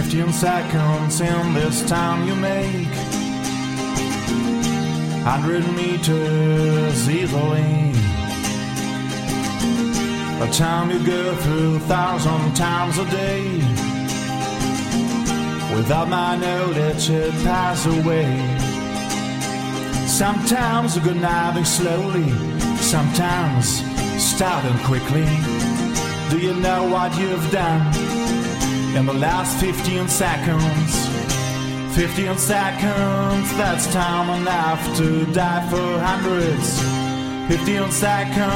15 seconds in this time you make 100 meters easily. A time you go through 1,000 times a day. Without my knowledge it pass away. Sometimes you go nothing slowly, sometimes starting quickly. Do you know what you've done in the last 15 seconds? 15 seconds, that's time enough to die for hundreds. 15 seconds.